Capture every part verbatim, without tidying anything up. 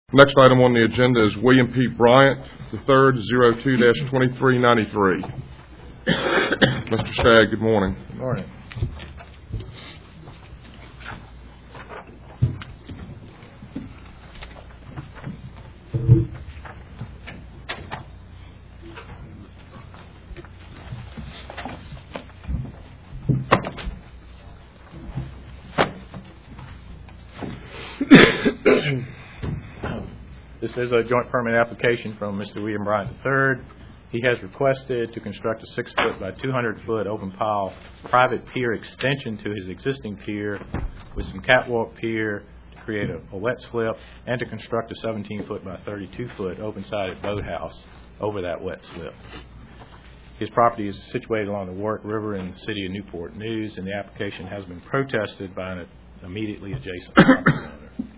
Next item on the agenda is William P. Bryant the third, zero two dash twenty-three ninety-three. Mister Stagg, good morning. Good morning. This is a joint permit application from Mister William Bryant the third. He has requested to construct a six foot by two hundred foot open pile private pier extension to his existing pier with some catwalk pier to create a, a wet slip, and to construct a seventeen foot by thirty-two foot open-sided boathouse over that wet slip. His property is situated along the Warwick River in the city of Newport News, and the application has been protested by an immediately adjacent property owner.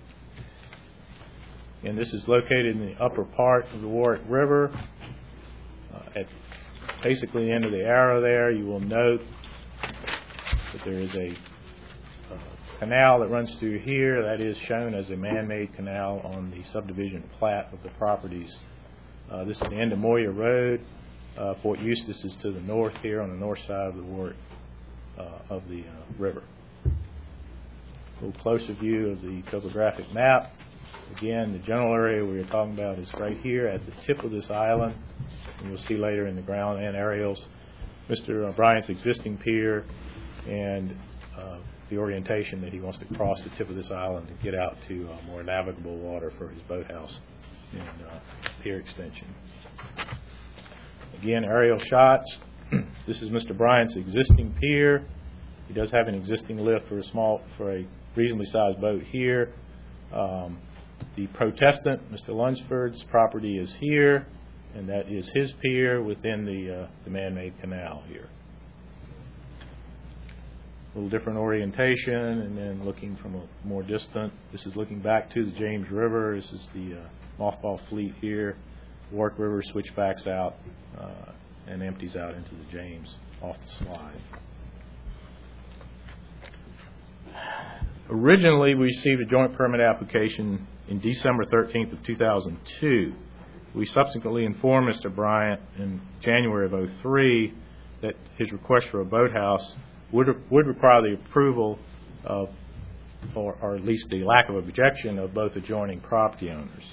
And this is located in the upper part of the Warwick River. Uh, at basically the end of the arrow there, you will note that there is a uh, canal that runs through here. That is shown as a man-made canal on the subdivision plat of the properties. Uh, this is the end of Moyer Road. Uh, Fort Eustis is to the north here on the north side of the Warwick uh, of the uh, river. A little closer view of the topographic map. Again, the general area we are talking about is right here at the tip of this island, and you'll see later in the ground and aerials Mister Bryant's existing pier and uh, the orientation that he wants to cross the tip of this island to get out to uh, more navigable water for his boathouse and uh, pier extension. Again, aerial shots. This is Mister Bryant's existing pier. He does have an existing lift for a small, for a reasonably sized boat here. Um, The protestant, Mister Lunsford's property is here, and that is his pier within the, uh, the man-made canal here. A little different orientation, and then looking from a more distant. This is looking back to the James River. This is the uh, mothball fleet here. Warwick River switchbacks out uh, and empties out into the James off the slide. Originally, we received a joint permit application in December thirteenth of two thousand two. We subsequently informed Mister Bryant in January of oh three that his request for a boathouse would would require the approval of, or, or at least the lack of objection of both adjoining property owners.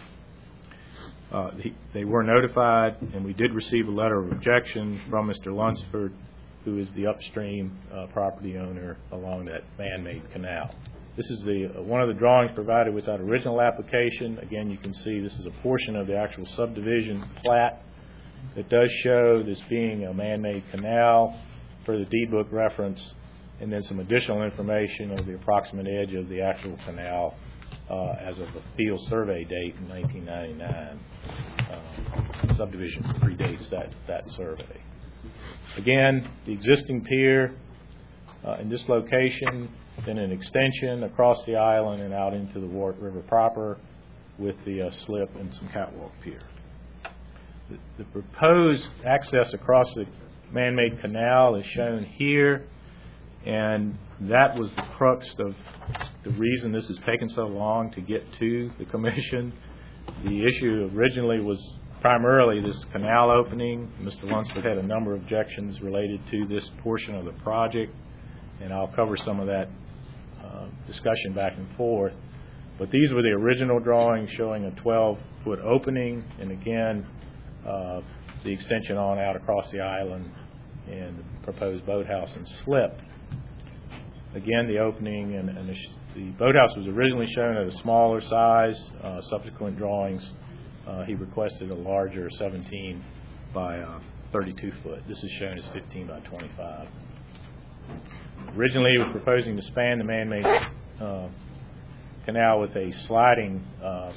Uh, he, they were notified, and we did receive a letter of objection from Mister Lunsford, who is the upstream uh, property owner along that man-made canal. This is the uh, one of the drawings provided with that original application. Again, you can see this is a portion of the actual subdivision plat that does show this being a man-made canal for the deed book reference, and then some additional information of the approximate edge of the actual canal uh, as of the field survey date in nineteen ninety-nine. Uh, subdivision predates that, that survey. Again, the existing pier uh, in this location, then an extension across the island and out into the Warwick River proper with the uh, slip and some catwalk pier. The, the proposed access across the man-made canal is shown here, and that was the crux of the reason this has taken so long to get to the commission. The issue originally was primarily this canal opening. Mister Lunsford had a number of objections related to this portion of the project, and I'll cover some of that uh, discussion back and forth. But these were the original drawings showing a twelve foot opening, and again, uh, the extension on out across the island and the proposed boathouse and slip. Again, the opening and, and the, the boathouse was originally shown at a smaller size. Uh, subsequent drawings, uh, he requested a larger seventeen by thirty-two foot. This is shown as fifteen by twenty-five. Originally, he was proposing to span the man-made uh, canal with a sliding, uh,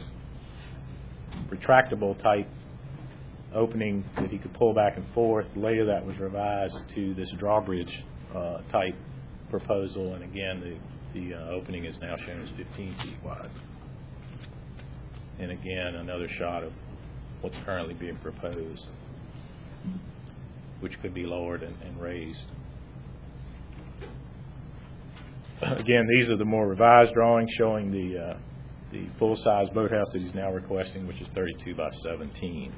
retractable type opening that he could pull back and forth. Later, that was revised to this drawbridge uh, type proposal, and again, the, the uh, opening is now shown as fifteen feet wide. And again, another shot of what's currently being proposed, which could be lowered and, and raised. Again, these are the more revised drawings showing the uh, the full-size boathouse that he's now requesting, which is thirty-two by seventeen.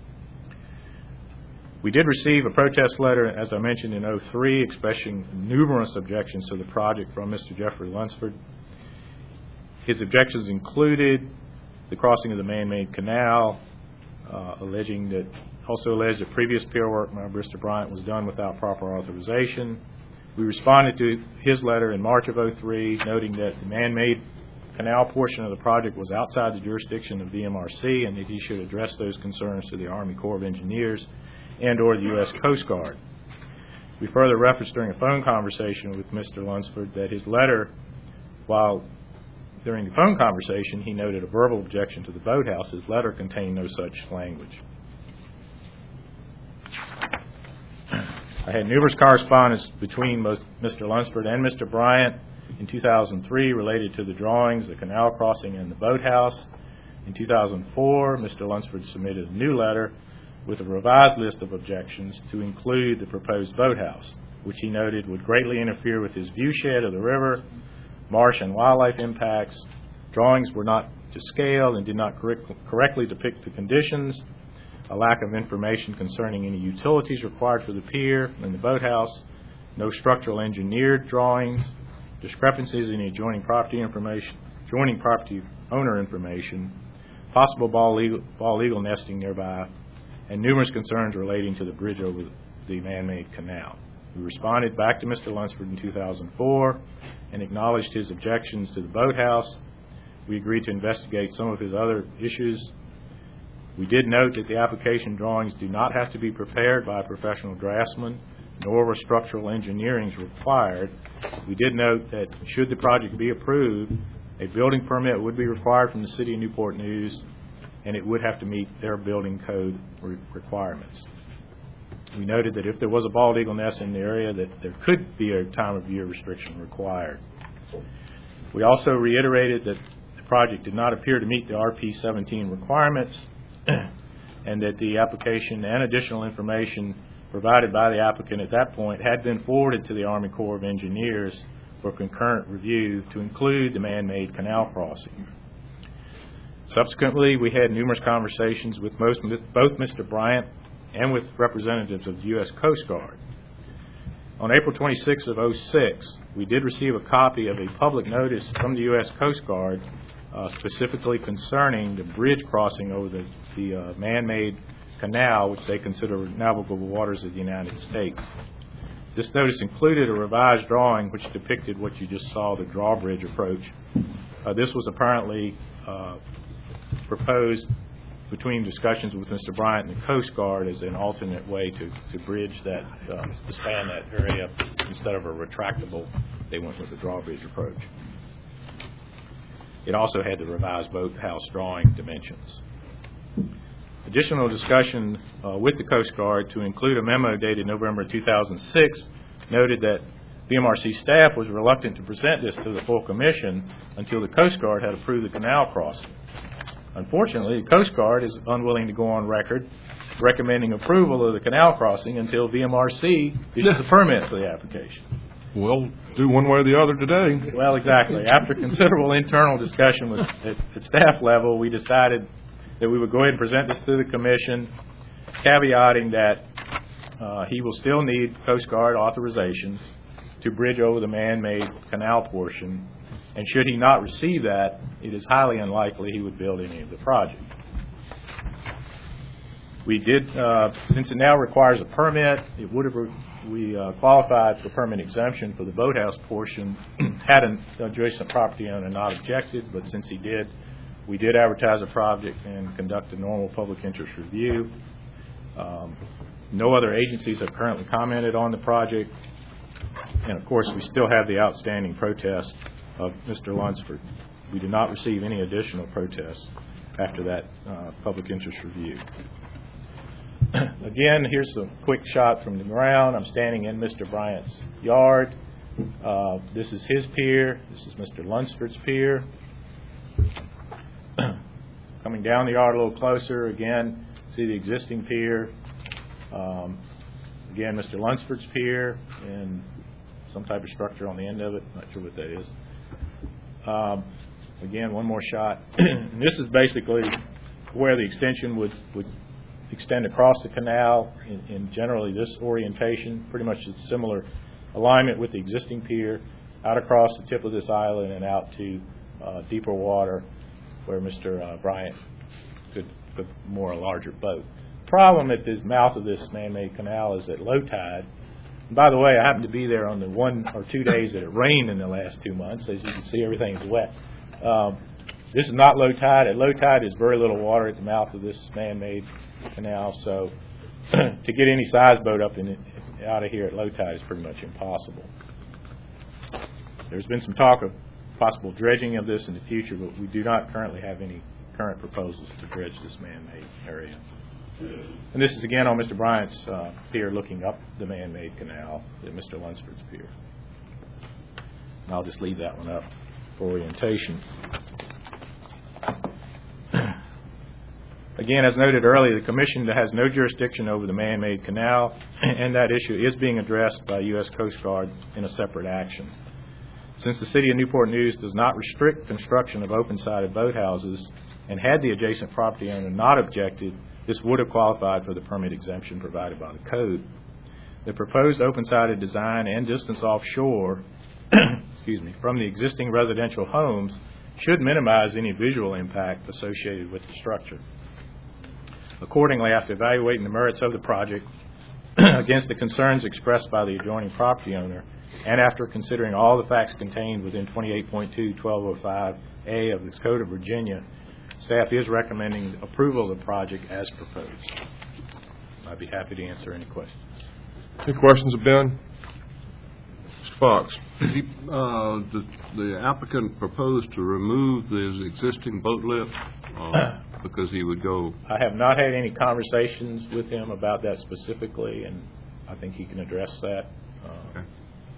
We did receive a protest letter, as I mentioned, in oh three, expressing numerous objections to the project from Mister Jeffrey Lunsford. His objections included the crossing of the man-made canal, uh, alleging that, also alleged that previous pier work by Mister Bryant was done without proper authorization. We responded to his letter in March of oh three, noting that the man-made canal portion of the project was outside the jurisdiction of V M R C and that he should address those concerns to the Army Corps of Engineers and or the U S Coast Guard. We further referenced during a phone conversation with Mister Lunsford that his letter, while during the phone conversation he noted a verbal objection to the boathouse, his letter contained no such language. I had numerous correspondence between both Mister Lunsford and Mister Bryant in two thousand three related to the drawings, the canal crossing, and the boathouse. In two thousand four, Mister Lunsford submitted a new letter with a revised list of objections to include the proposed boathouse, which he noted would greatly interfere with his viewshed of the river, marsh and wildlife impacts. Drawings were not to scale and did not correct, correctly depict the conditions, a lack of information concerning any utilities required for the pier and the boathouse, no structural engineered drawings, discrepancies in the adjoining property information, adjoining property owner information, possible ball legal, ball eagle nesting nearby, and numerous concerns relating to the bridge over the man-made canal. We responded back to Mister Lunsford in two thousand four and acknowledged his objections to the boathouse. We agreed to investigate some of his other issues. We did note that the application drawings do not have to be prepared by a professional draftsman, nor were structural engineering required. We did note that should the project be approved, a building permit would be required from the City of Newport News, and it would have to meet their building code re requirements. We noted that if there was a bald eagle nest in the area, that there could be a time of year restriction required. We also reiterated that the project did not appear to meet the R P seventeen requirements and that the application and additional information provided by the applicant at that point had been forwarded to the Army Corps of Engineers for concurrent review to include the man-made canal crossing. Subsequently, we had numerous conversations with most, both Mister Bryant and with representatives of the U S Coast Guard. On April twenty-sixth of oh six, we did receive a copy of a public notice from the U S Coast Guard uh, specifically concerning the bridge crossing over the, the uh, man-made canal, which they consider navigable waters of the United States. This notice included a revised drawing which depicted what you just saw, the drawbridge approach. Uh, this was apparently uh, proposed between discussions with Mister Bryant and the Coast Guard as an alternate way to, to bridge that, uh, to span that area. Instead of a retractable, they went with the drawbridge approach. It also had the revised boathouse drawing dimensions. Additional discussion uh, with the Coast Guard to include a memo dated November two thousand six noted that V M R C staff was reluctant to present this to the full commission until the Coast Guard had approved the canal crossing. Unfortunately, the Coast Guard is unwilling to go on record recommending approval of the canal crossing until V M R C issues the permit for the application. We'll do one way or the other today. Well, exactly. After considerable internal discussion with, at, at staff level, we decided that we would go ahead and present this to the commission, caveating that uh, he will still need Coast Guard authorization to bridge over the man-made canal portion, and should he not receive that, it is highly unlikely he would build any of the project. We did, uh, since it now requires a permit, it would have re we uh, qualified for permit exemption for the boathouse portion had an adjacent property owner not objected, but since he did, we did advertise a project and conduct a normal public interest review. Um, no other agencies have currently commented on the project, and of course we still have the outstanding protest of Mister Lunsford. We did not receive any additional protests after that uh, public interest review. Again, here's a quick shot from the ground. I'm standing in Mister Bryant's yard. Uh, this is his pier. This is Mister Lunsford's pier. Coming down the yard a little closer, again, see the existing pier. Um, again, Mister Lunsford's pier and some type of structure on the end of it. Not sure what that is. Um, Again, one more shot. And this is basically where the extension would, would extend across the canal in, in generally this orientation, pretty much a similar alignment with the existing pier, out across the tip of this island and out to uh, deeper water where Mister Uh, Bryant could put more a larger boat. Problem at this mouth of this man-made canal is at low tide. And by the way, I happened to be there on the one or two days that it rained in the last two months. As you can see, everything's wet. Um, this is not low tide. At low tide, there's very little water at the mouth of this man-made canal. So to get any size boat up in it, out of here at low tide is pretty much impossible. There's been some talk of possible dredging of this in the future, but we do not currently have any current proposals to dredge this man-made area. And this is again on Mister Bryant's uh, pier looking up the man-made canal at Mister Lunsford's pier. And I'll just leave that one up for orientation. Again, as noted earlier, the Commission has no jurisdiction over the man-made canal, and that issue is being addressed by U S Coast Guard in a separate action. Since the City of Newport News does not restrict construction of open-sided boathouses, and had the adjacent property owner not objected, this would have qualified for the permit exemption provided by the code. The proposed open-sided design and distance offshore excuse me, from the existing residential homes should minimize any visual impact associated with the structure. Accordingly, after evaluating the merits of the project against the concerns expressed by the adjoining property owner, and after considering all the facts contained within twenty-eight point two twelve oh five A of the Code of Virginia, staff is recommending approval of the project as proposed. I'd be happy to answer any questions. Any questions of Ben? Mister Fox. He, uh, the, the applicant proposed to remove his existing boat lift uh, because he would go. I have not had any conversations with him about that specifically, and I think he can address that. Uh, okay.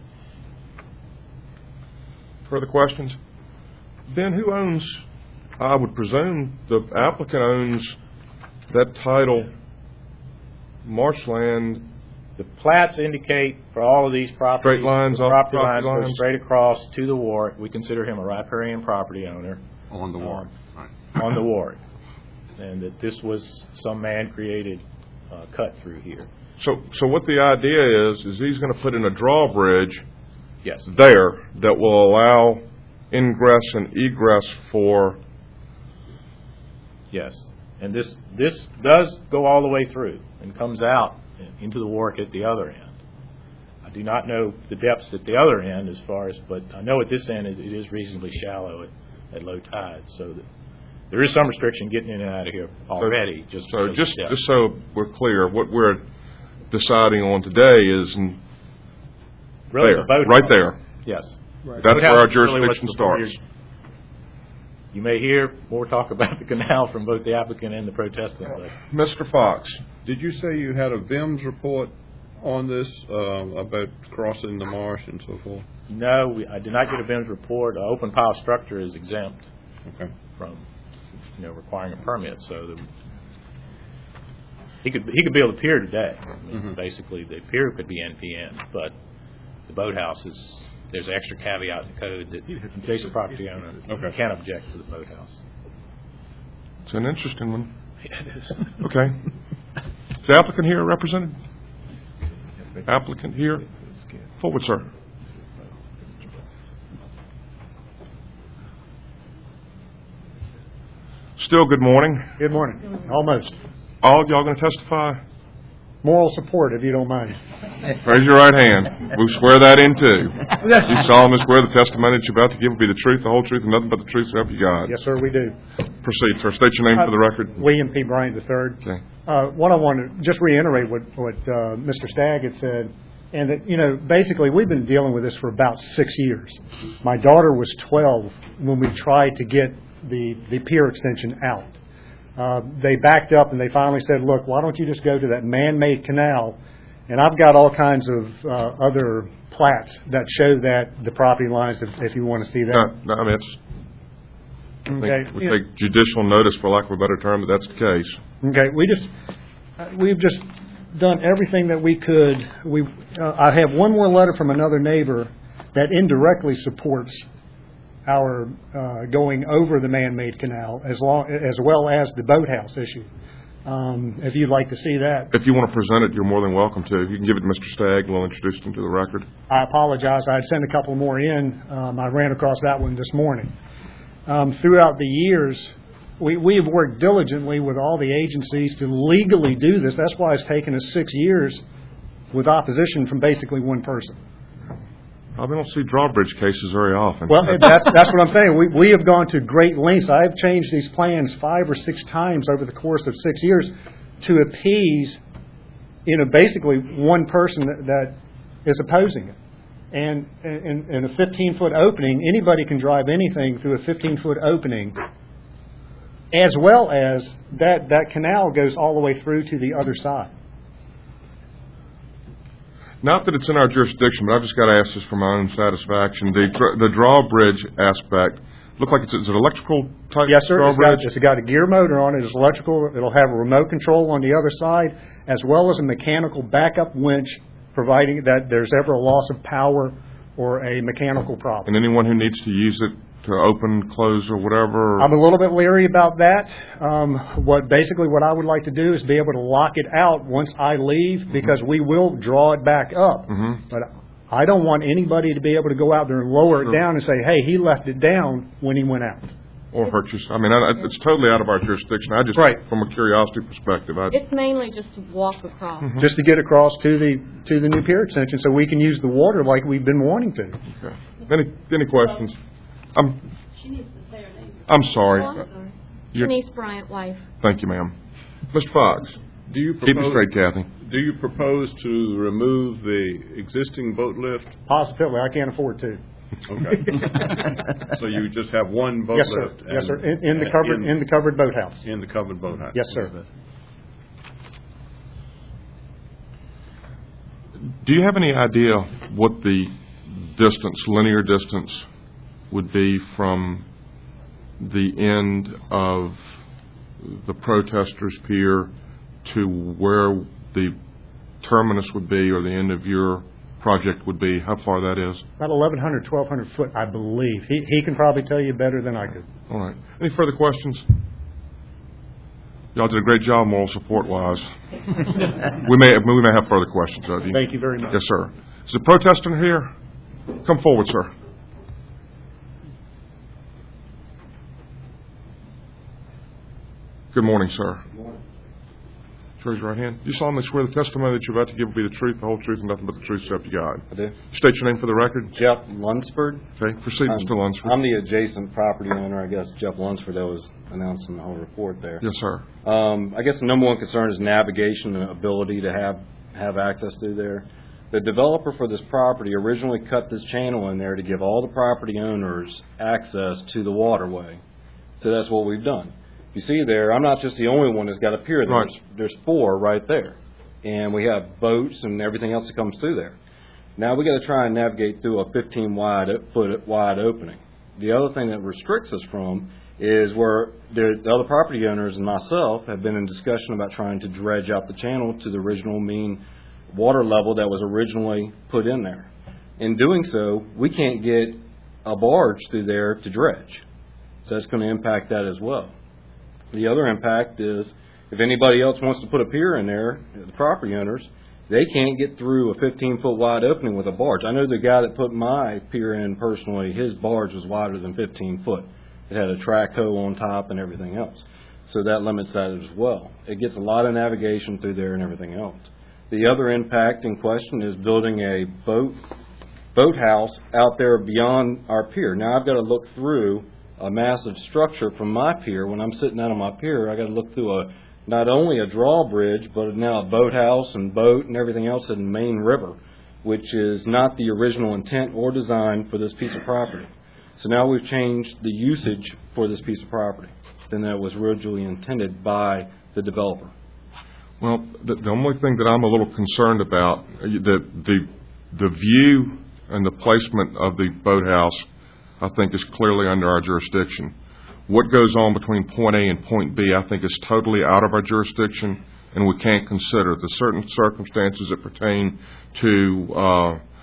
Further questions? Ben, who owns, I would presume the applicant owns that title marshland. The plats indicate for all of these properties, Straight lines the off property property lines go lines. straight across to the wharf. We consider him a riparian property owner On the wharf. um, Right. on the wharf, and that this was some man-created uh, cut through here. So, so what the idea is, is he's going to put in a drawbridge Yes. there that will allow ingress and egress for. Yes. And this this does go all the way through and comes out into the wharf at the other end. I do not know the depths at the other end as far as, but I know at this end it is reasonably shallow at, at low tide, so that there is some restriction getting in and out of here already. So, just so because just of depth. just so we're clear, what we're deciding on today is in really there, the boat right house. there. Yes. That's Boathouse where our is really what's jurisdiction before starts. your- You may hear more talk about the canal from both the applicant and the protestant. But Mister Fox. Did you say you had a V I M S report on this uh, about crossing the marsh and so forth? no, we, I did not get a V I M S report. An open pile structure is exempt Okay. from, you know, requiring a permit. So the, he could he could build a pier today. I mean, Mhm. Basically, the pier could be N P N, but the boathouse is there's an extra caveat in the code that the adjacent property owner Okay. can't object to the boathouse. It's an interesting one. Yeah, it is. Okay. Is the applicant here represented? Applicant here? Forward, sir. Still good morning. Good morning. Almost. All y'all going to testify? Moral support, if you don't mind. Raise your right hand. We swear that in too. You solemnly swear the testimony that you're about to give will be the truth, the whole truth, and nothing but the truth, so help you God. Yes, sir, we do. Proceed, sir. State your name for the record. William P. Bryant the third. Okay. Uh, what I want to just reiterate what, what uh, Mister Stagg had said, and that, you know, basically we've been dealing with this for about six years. My daughter was twelve when we tried to get the, the pier extension out. Uh, they backed up and they finally said, look, why don't you just go to that man-made canal? And I've got all kinds of uh, other plats that show that, the property lines, if, if you want to see No, that. no, I mean, it's, I Okay. think we take judicial notice, for lack of a better term, that that's the case. Okay, we just, uh, we've just done everything that we could. We, uh, I have one more letter from another neighbor that indirectly supports our uh, going over the man-made canal, as long as well as the boathouse issue. Um, if you'd like to see that, If you want to present it, you're more than welcome to. You can give it to Mister Stagg, and we'll introduce him to the record. I apologize. I had sent a couple more in. Um, I ran across that one this morning. Um, throughout the years, we we have worked diligently with all the agencies to legally do this. That's why it's taken us six years with opposition from basically one person. I don't see drawbridge cases very often. Well, that's, that's what I'm saying. We, we have gone to great lengths. I've changed these plans five or six times over the course of six years to appease, you know, basically one person that, that is opposing it. And in, in a fifteen-foot opening, anybody can drive anything through a fifteen-foot opening, as well as that, that canal goes all the way through to the other side. Not that it's in our jurisdiction, but I've just got to ask this for my own satisfaction. The the drawbridge aspect, look like it's, it's an electrical type Yes, sir. It's got, drawbridge? it's got a gear motor on it. It's electrical. It'll have a remote control on the other side, as well as a mechanical backup winch, providing that there's ever a loss of power or a mechanical problem. And anyone who needs to use it to open, close, or whatever? I'm a little bit leery about that. Um, what basically what I would like to do is be able to lock it out once I leave, because we will draw it back up. Mm-hmm. But I don't want anybody to be able to go out there and lower Sure. it down and say, hey, he left it down when he went out. Or hurt you. I mean, I, it's totally out of our jurisdiction. I just, Right. from a curiosity perspective, I, It's mainly just to walk across. Mm-hmm. Just to get across to the to the new pier extension so we can use the water like we've been wanting to. okay. Any any questions? I'm She needs to say her name. I'm sorry. Oh, I'm sorry. You're- Shanice Bryant, wife. Thank you, ma'am. Mister Fox, Do you keep it propose, straight, Kathy. do you propose to remove the existing boat lift? Positively, I can't afford to. Okay. So you just have one boat Yes, sir. lift? Yes, sir. and- In, in the covered in the covered boathouse. In the covered boathouse? Yes, sir. Do you have any idea what the distance, linear distance, would be from the end of the protesters' pier to where the terminus would be, or the end of your project would be? How far that is? About eleven hundred, twelve hundred foot, I believe. He he can probably tell you better than I could. All right. Any further questions? Y'all did a great job moral support-wise. we may we may have further questions of you. Thank you very much. Yes, sir. Is the protester here? Come forward, sir. Good morning, sir. Good morning. Raise your right hand. Do you solemnly swear the testimony that you're about to give will be the truth, the whole truth, and nothing but the truth, so help you God? I do. State your name for the record. Jeff Lunsford. Okay, proceed, I'm- Mister Lunsford. I'm the adjacent property owner, I guess, Jeff Lunsford, that was announced in the whole report there. Yes, sir. Um, I guess the number one concern is navigation and ability to have, have access through there. The developer for this property originally cut this channel in there to give all the property owners access to the waterway. So that's what we've done. You see there, I'm not just the only one that's got a pier. Right. There's, there's four right there. And we have boats and everything else that comes through there. Now we got to try and navigate through a fifteen wide foot wide opening. The other thing that restricts us from is where the, the other property owners and myself have been in discussion about trying to dredge out the channel to the original mean water level that was originally put in there. In doing so, we can't get a barge through there to dredge. So that's going to impact that as well. The other impact is if anybody else wants to put a pier in there, the property owners, they can't get through a fifteen-foot wide opening with a barge. I know the guy that put my pier in personally, his barge was wider than fifteen foot. It had a track hoe on top and everything else. So that limits that as well. It gets a lot of navigation through there and everything else. The other impact in question is building a boat boathouse out there beyond our pier. Now I've got to look through a massive structure from my pier. When I'm sitting out on my pier, I got to look through a not only a drawbridge, but now a boathouse and boat and everything else in the main river, which is not the original intent or design for this piece of property. So now we've changed the usage for this piece of property than that was originally intended by the developer. Well, the, the only thing that I'm a little concerned about, uh, the the the view and the placement of the boathouse, I think, is clearly under our jurisdiction. What goes on between point A and point B, I think, is totally out of our jurisdiction, and we can't consider the certain circumstances that pertain to uh,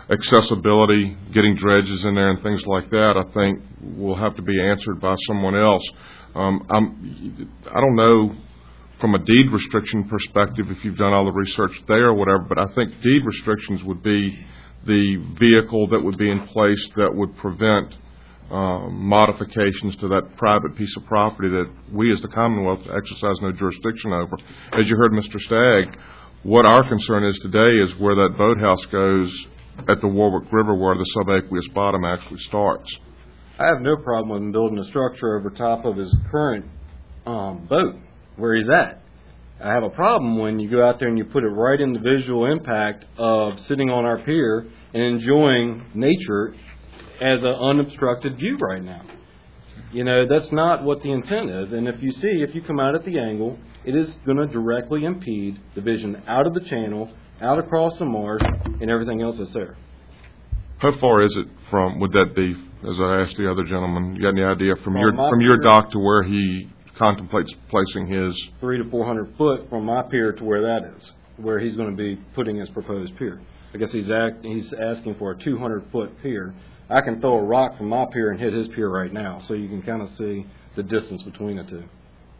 accessibility, getting dredges in there and things like that, I think will have to be answered by someone else. Um, I'm, I don't know from a deed restriction perspective if you've done all the research there or whatever, but I think deed restrictions would be the vehicle that would be in place that would prevent uh, modifications to that private piece of property that we as the Commonwealth exercise no jurisdiction over. As you heard Mister Stagg, what our concern is today is where that boathouse goes at the Warwick River where the subaqueous bottom actually starts. I have no problem with him building a structure over top of his current um, boat, where he's at. I have a problem when you go out there and you put it right in the visual impact of sitting on our pier and enjoying nature as an unobstructed view right now. You know, that's not what the intent is. And if you see, if you come out at the angle, it is going to directly impede the vision out of the channel, out across the marsh, and everything else that's there. How far is it from, would that be, as I asked the other gentleman, you got any idea from your my from your pier- dock to where he contemplates placing his? Three to four hundred foot from my pier to where that is, where he's going to be putting his proposed pier. I guess he's act, he's asking for a two hundred foot pier. I can throw a rock from my pier and hit his pier right now, so you can kind of see the distance between the two.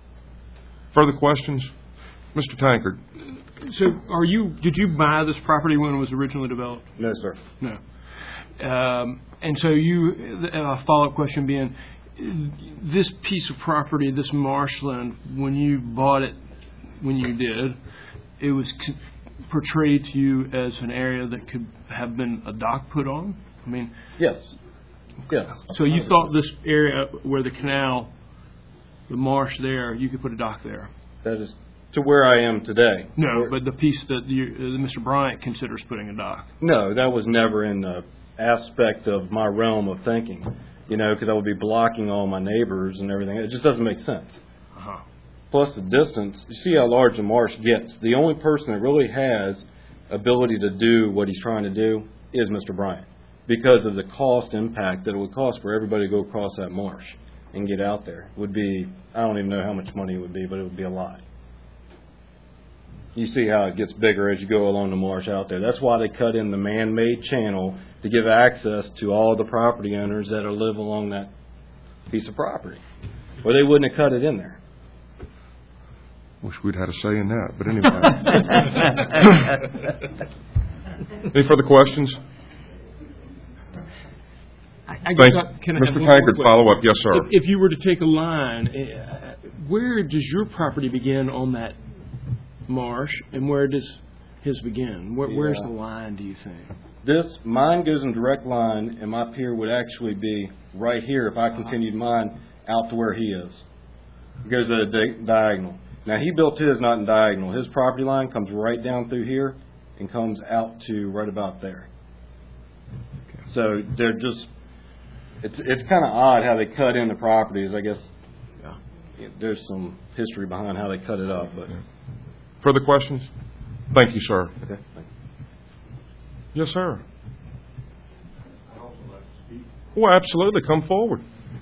Further questions? Mister Tankard. So are you, did you buy this property when it was originally developed? No, sir. No. Um, and so you, a uh, follow-up question being, this piece of property, this marshland, when you bought it, when you did, it was c- portrayed to you as an area that could have been a dock put on? I mean, Yes. Yes. so you thought this area where the canal, the marsh there, you could put a dock there? That is to where I am today. No, Where- but the piece that, you, uh, that Mister Bryant considers putting a dock. No, that was never in the aspect of my realm of thinking, you know, because I would be blocking all my neighbors and everything. It just doesn't make sense. Uh-huh. Plus the distance, you see how large the marsh gets. The only person that really has ability to do what he's trying to do is Mister Bryant, because of the cost impact that it would cost for everybody to go across that marsh and get out there. It would be, I don't even know how much money it would be, but it would be a lot. You see how it gets bigger as you go along the marsh out there. That's why they cut in the man-made channel to give access to all the property owners that live along that piece of property. Or they wouldn't have cut it in there. Wish we'd had a say in that, but anyway. Any further questions? I, I Thank guess I- can I have Mister one more Tankard, question? follow up. Yes, sir. If, if you were to take a line, uh, where does your property begin on that marsh, and where does his begin? Where, Where's Yeah. the line, do you think? This, mine goes in direct line, and my pier would actually be right here if I continued mine out to where he is. It goes at a di- diagonal. Now, he built his not in diagonal. His property line comes right down through here and comes out to right about there. So they're just, it's it's kind of odd how they cut in the properties. I guess yeah, there's some history behind how they cut it up. But Further questions? Thank you, sir. okay. Yes, sir. Oh, absolutely. Come forward.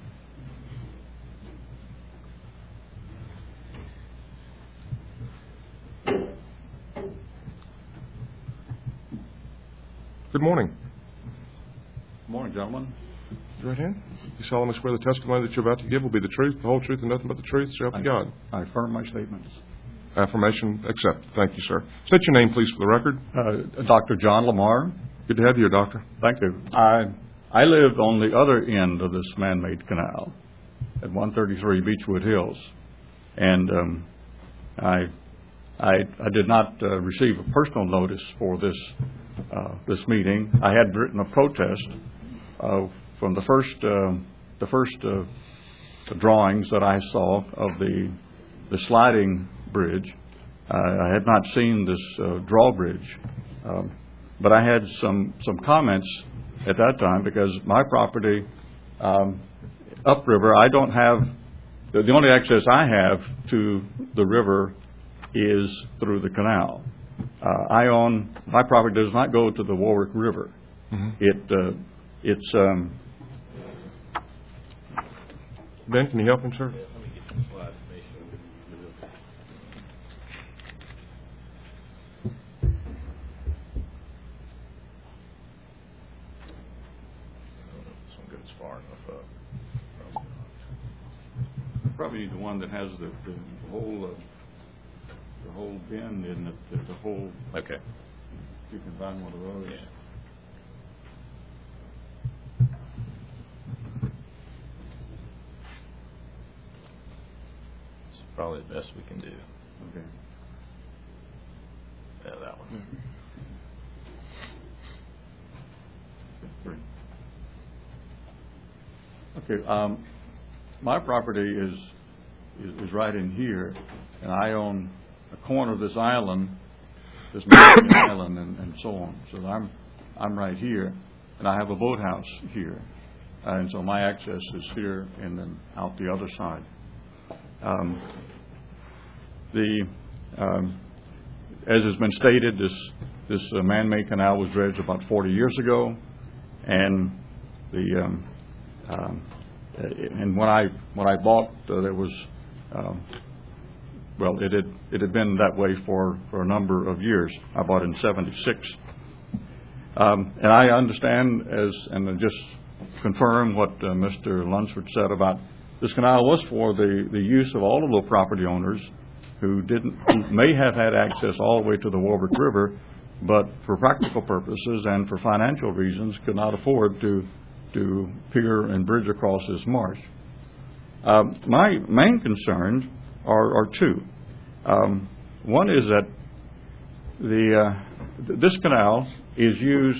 Good morning. Good morning, gentlemen. Go right ahead. You solemnly swear the testimony that you're about to give will be the truth, the whole truth, and nothing but the truth, so help you God. I affirm my statements. Affirmation accepted. Thank you, sir. State your name, please, for the record. Uh, Doctor John Lamar. Good to have you here, Doctor. Thank you. I I lived on the other end of this man-made canal at one thirty-three Beechwood Hills, and um, I, I I did not uh, receive a personal notice for this uh, this meeting. I had written a protest uh, from the first uh, the first uh, drawings that I saw of the the sliding bridge. Uh, I had not seen this uh, drawbridge, um, but I had some some comments at that time because my property um, upriver, I don't have the, the only access I have to the river is through the canal. Uh, I own my property does not go to the Warwick River. Mm-hmm. It uh, it's um, Ben, can you help him, sir? me the one that has the, the whole, uh, the whole bend in it, the, the whole, Okay. if you can find one of those. Yeah. It's probably the best we can do. Okay. Yeah, that one. Great. Okay, um, my property is, is, is right in here, and I own a corner of this island, this Mexican island, and, and so on. So I'm, I'm right here, and I have a boathouse here, and so my access is here and then out the other side. Um, the, um, as has been stated, this, this uh, man-made canal was dredged about forty years ago, and the um, um, and when I when I bought, uh, there was um, well, it had it had been that way for, for a number of years. I bought in seventy-six, um, and I understand as and I just confirm what uh, Mister Lunsford said about this canal was for the, the use of all of the property owners who didn't who may have had access all the way to the Warwick River, but for practical purposes and for financial reasons could not afford to to pier and bridge across this marsh. Um, my main concerns are, are two. Um, one is that the uh, th- this canal is used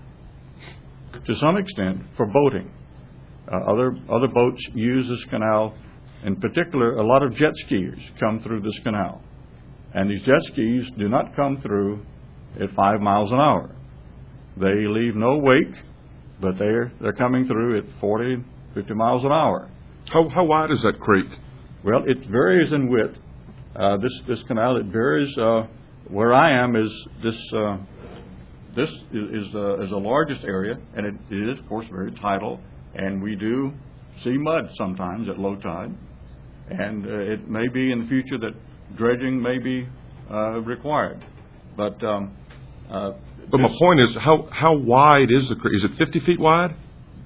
to some extent for boating. Uh, other other boats use this canal. In particular, a lot of jet skiers come through this canal, and these jet skis do not come through at five miles an hour. They leave no wake, but they're they're coming through at forty, fifty miles an hour. How, how wide is that creek? Well, it varies in width. Uh, this this canal it varies. Uh, where I am is this uh, this is is, uh, is the largest area, and it, it is of course very tidal, and we do see mud sometimes at low tide, and uh, it may be in the future that dredging may be uh, required, but. Um, uh, But my point is, how how wide is the creek? Is it fifty feet wide?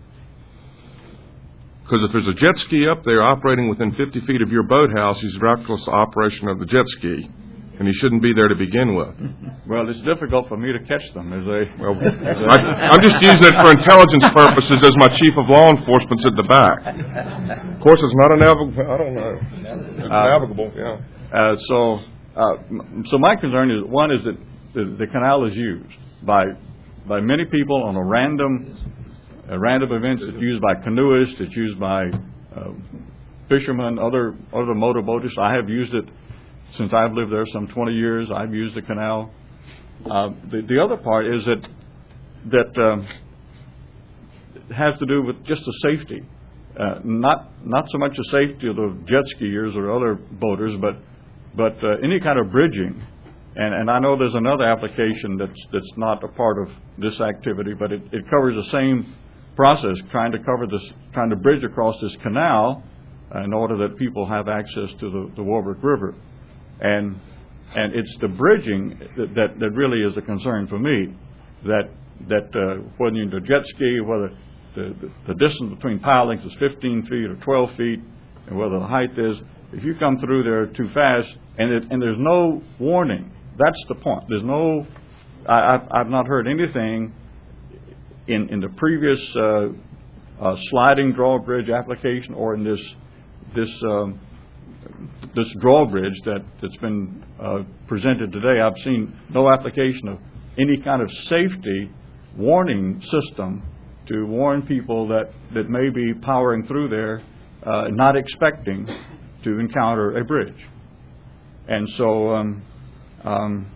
Because if there's a jet ski up there operating within fifty feet of your boathouse, he's reckless operation of the jet ski, and he shouldn't be there to begin with. Well, it's difficult for me to catch them as they. Well, I, I'm just using it for intelligence purposes, as my chief of law enforcement's at the back. Of course, it's not a navigable. I don't know. It's Uh, navigable, yeah. Uh, so, uh, m- so my concern is one is that the, the canal is used by by many people on a random a random events. It's used by canoeists. It's used by uh, fishermen, other other motorboatists. I have used it since I've lived there some twenty years. I've used the canal. Uh, the, the other part is that that um, has to do with just the safety, uh, not not so much the safety of the jet skiers or other boaters, but but uh, any kind of bridging. And, and I know there's another application that's that's not a part of this activity, but it, it covers the same process, trying to cover this, trying to bridge across this canal uh, in order that people have access to the, the Warwick River. And and it's the bridging that, that, that really is a concern for me, that that uh, whether you're into jet ski, whether the, the, the distance between pilings is fifteen feet or twelve feet, and whether the height is, if you come through there too fast, and it, and there's no warning, that's the point. There's no, I, I've, I've not heard anything in, in the previous uh, uh, sliding drawbridge application or in this this um, this drawbridge that, that's been uh, presented today. I've seen no application of any kind of safety warning system to warn people that, that may be powering through there, uh, not expecting to encounter a bridge. And so um, um,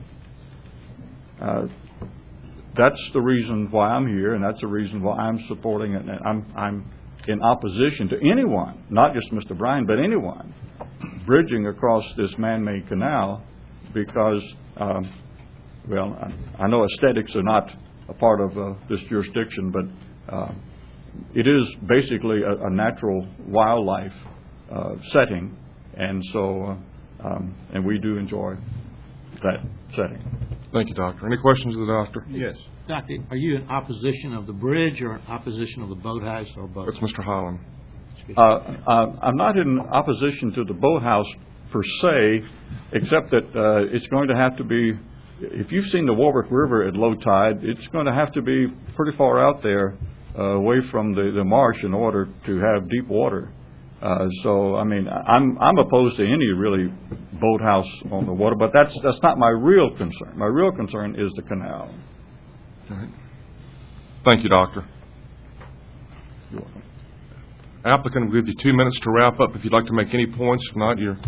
uh, that's the reason why I'm here, and that's the reason why I'm supporting it. And I'm, I'm in opposition to anyone, not just Mister Bryan, but anyone, bridging across this man-made canal because, um, well, I, I know aesthetics are not a part of uh, this jurisdiction, but uh, it is basically a, a natural wildlife uh, setting, and so, uh, um, and we do enjoy that setting. Thank you, Doctor. Any questions of the doctor? Yes. Doctor, are you in opposition of the bridge or in opposition of the boathouse or both? That's Mister Holland. Uh, uh, I'm not in opposition to the boathouse per se, except that uh, it's going to have to be, if you've seen the Warwick River at low tide, it's going to have to be pretty far out there, uh, away from the, the marsh in order to have deep water. Uh, so, I mean, I'm I'm opposed to any really boathouse on the water, but that's that's not my real concern. My real concern is the canal. All right. Thank you, Doctor. You're welcome. Applicant, will give you two minutes to wrap up if you'd like to make any points. If not, you're...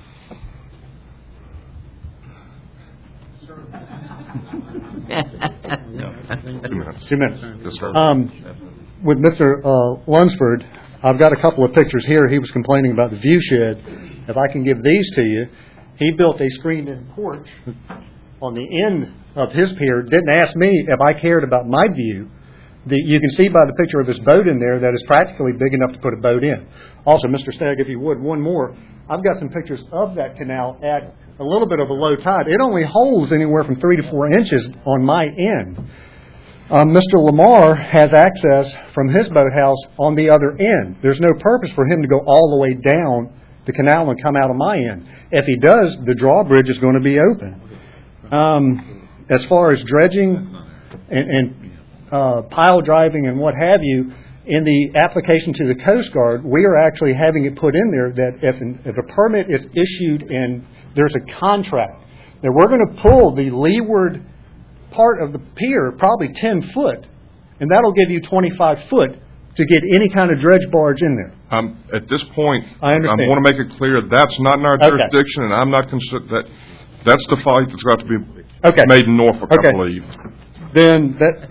Two minutes. Two minutes. Yes, sir. Um, with Mister Uh, Lunsford, I've got a couple of pictures here. He was complaining about the view shed. If I can give these to you, he built a screened-in porch on the end of his pier. Didn't ask me if I cared about my view. The, you can see by the picture of his boat in there that is practically big enough to put a boat in. Also, Mister Stagg, if you would, one more. I've got some pictures of that canal at a little bit of a low tide. It only holds anywhere from three to four inches on my end. Um, Mister Lamar has access from his boathouse on the other end. There's no purpose for him to go all the way down the canal and come out of my end. If he does, the drawbridge is going to be open. Um, as far as dredging and, and uh, pile driving and what have you, in the application to the Coast Guard, we are actually having it put in there that if, an, if a permit is issued and there's a contract, that we're going to pull the leeward part of the pier, probably ten foot, and that'll give you twenty-five foot to get any kind of dredge barge in there. Um, at this point, I understand. I want to make it clear that's not in our Okay. jurisdiction, and I'm not consider that. That's the fight that's got to be Okay. made in Norfolk, Okay. I believe. Then that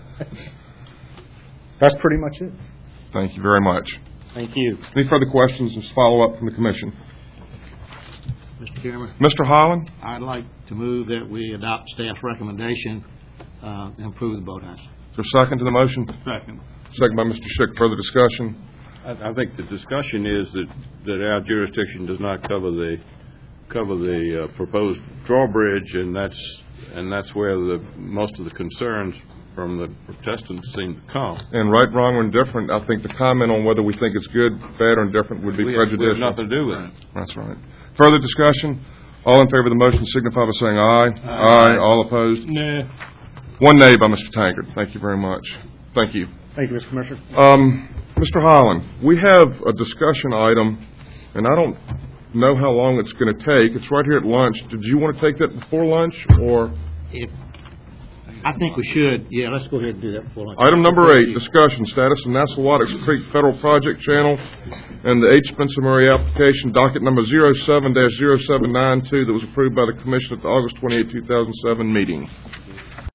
that's pretty much it. Thank you very much. Thank you. Any further questions or follow-up from the Commission? Mister Chairman, Mister Holland? I'd like to move that we adopt staff's recommendation, uh, and approve the boathouse. Is there a second to the motion? Second. Second by Mister Schick. Further discussion? I, I think the discussion is that, that our jurisdiction does not cover the, cover the uh, proposed drawbridge, and that's, and that's where the, most of the concerns from the protestants seem to come. And right, wrong, or indifferent, I think the comment on whether we think it's good, bad, or indifferent would be We have, we prejudicial. have nothing to do with it. That's right. Further discussion? All in favor of the motion signify by saying aye. Aye. All opposed? Nah. One nay by Mister Tankard. Thank you very much. Thank you. Thank you, Mister Commissioner. Um, Mister Holland, we have a discussion item, and I don't know how long it's going to take. It's right here at lunch. Did you want to take that before lunch, or? If, I think we should, yeah, let's go ahead and do that before lunch. Item number eight, discussion status of Nassawadox Creek Federal Project Channel and the H. Spencer Murray application, docket number zero seven dash zero seven nine two, that was approved by the Commission at the August twenty-eighth, two thousand seven meeting.